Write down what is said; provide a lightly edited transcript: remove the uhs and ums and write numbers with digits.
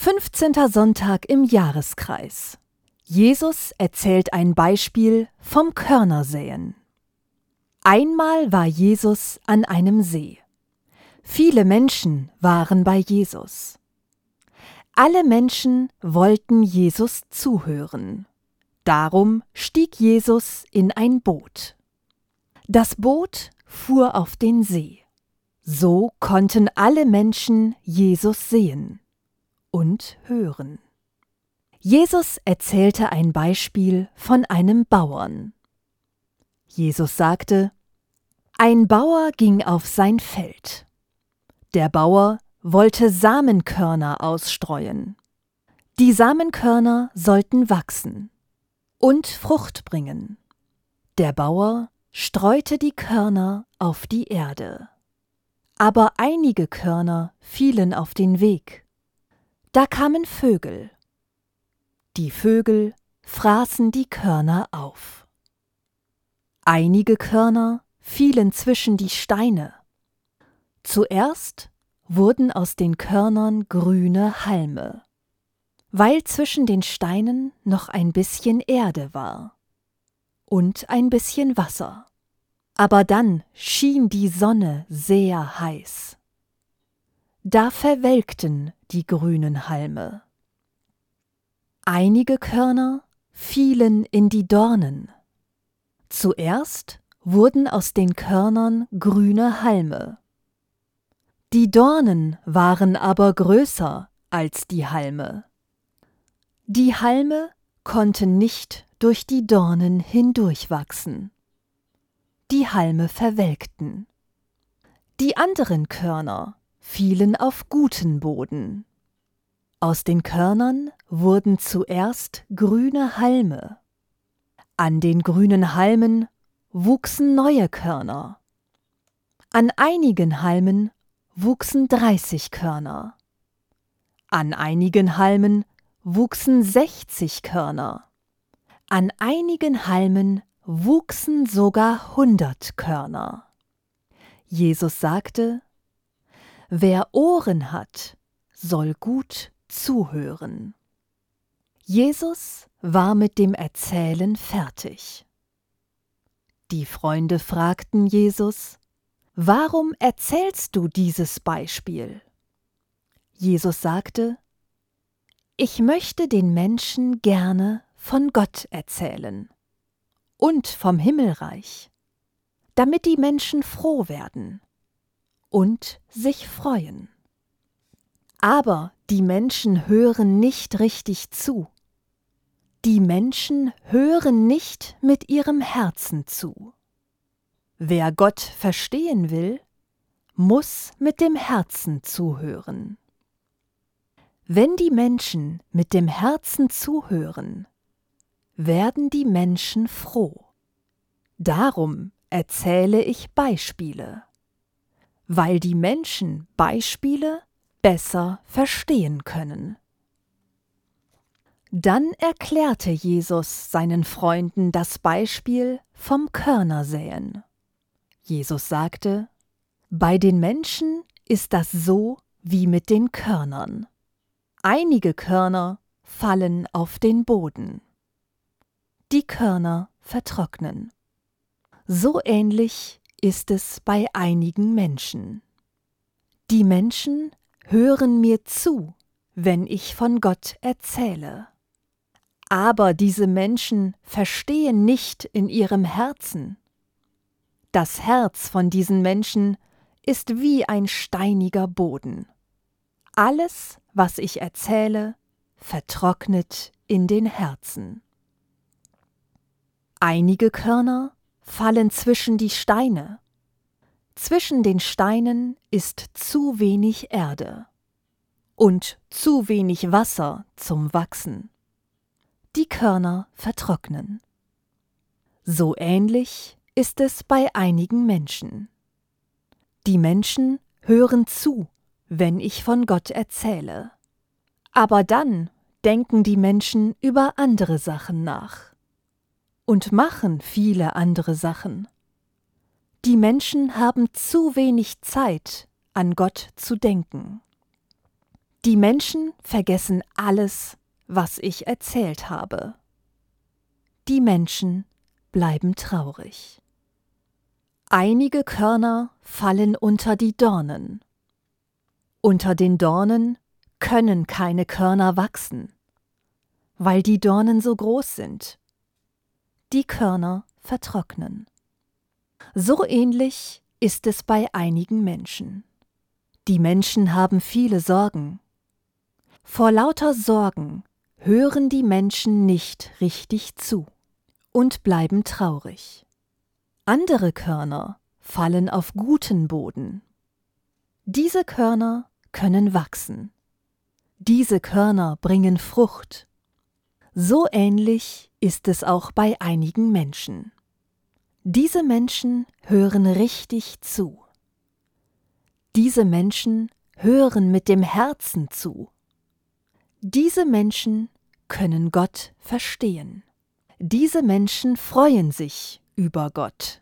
15. Sonntag im Jahreskreis. Jesus erzählt ein Beispiel vom Körnersäen. Einmal war Jesus an einem See. Viele Menschen waren bei Jesus. Alle Menschen wollten Jesus zuhören. Darum stieg Jesus in ein Boot. Das Boot fuhr auf den See. So konnten alle Menschen Jesus sehen und hören. Jesus erzählte ein Beispiel von einem Bauern. Jesus sagte: Ein Bauer ging auf sein Feld. Der Bauer wollte Samenkörner ausstreuen. Die Samenkörner sollten wachsen und Frucht bringen. Der Bauer streute die Körner auf die Erde. Aber einige Körner fielen auf den Weg. Da kamen Vögel. Die Vögel fraßen die Körner auf. Einige Körner fielen zwischen die Steine. Zuerst wurden aus den Körnern grüne Halme, weil zwischen den Steinen noch ein bisschen Erde war und ein bisschen Wasser. Aber dann schien die Sonne sehr heiß. Da verwelkten die grünen Halme. Einige Körner fielen in die Dornen. Zuerst wurden aus den Körnern grüne Halme. Die Dornen waren aber größer als die Halme. Die Halme konnten nicht durch die Dornen hindurchwachsen. Die Halme verwelkten. Die anderen Körner fielen auf guten Boden. Aus den Körnern wurden zuerst grüne Halme. An den grünen Halmen wuchsen neue Körner. An einigen Halmen wuchsen 30 Körner. An einigen Halmen wuchsen 60 Körner. An einigen Halmen wuchsen sogar 100 Körner. Jesus sagte: Wer Ohren hat, soll gut zuhören. Jesus war mit dem Erzählen fertig. Die Freunde fragten Jesus: Warum erzählst du dieses Beispiel? Jesus sagte: Ich möchte den Menschen gerne von Gott erzählen und vom Himmelreich, damit die Menschen froh werden und sich freuen. Aber die Menschen hören nicht richtig zu. Die Menschen hören nicht mit ihrem Herzen zu. Wer Gott verstehen will, muss mit dem Herzen zuhören. Wenn die Menschen mit dem Herzen zuhören, werden die Menschen froh. Darum erzähle ich Beispiele, weil die Menschen Beispiele besser verstehen können. Dann erklärte Jesus seinen Freunden das Beispiel vom Körnersäen. Jesus sagte: Bei den Menschen ist das so wie mit den Körnern. Einige Körner fallen auf den Boden. Die Körner vertrocknen. So ähnlich ist es bei einigen Menschen. Die Menschen hören mir zu, wenn ich von Gott erzähle. Aber diese Menschen verstehen nicht in ihrem Herzen. Das Herz von diesen Menschen ist wie ein steiniger Boden. Alles, was ich erzähle, vertrocknet in den Herzen. Einige Körner fallen zwischen die Steine. Zwischen den Steinen ist zu wenig Erde und zu wenig Wasser zum Wachsen. Die Körner vertrocknen. So ähnlich ist es bei einigen Menschen. Die Menschen hören zu, wenn ich von Gott erzähle. Aber dann denken die Menschen über andere Sachen nach und machen viele andere Sachen. Die Menschen haben zu wenig Zeit, an Gott zu denken. Die Menschen vergessen alles, was ich erzählt habe. Die Menschen bleiben traurig. Einige Körner fallen unter die Dornen. Unter den Dornen können keine Körner wachsen, weil die Dornen so groß sind. Die Körner vertrocknen. So ähnlich ist es bei einigen Menschen. Die Menschen haben viele Sorgen. Vor lauter Sorgen hören die Menschen nicht richtig zu und bleiben traurig. Andere Körner fallen auf guten Boden. Diese Körner können wachsen. Diese Körner bringen Frucht. So ähnlich ist es auch bei einigen Menschen. Diese Menschen hören richtig zu. Diese Menschen hören mit dem Herzen zu. Diese Menschen können Gott verstehen. Diese Menschen freuen sich über Gott.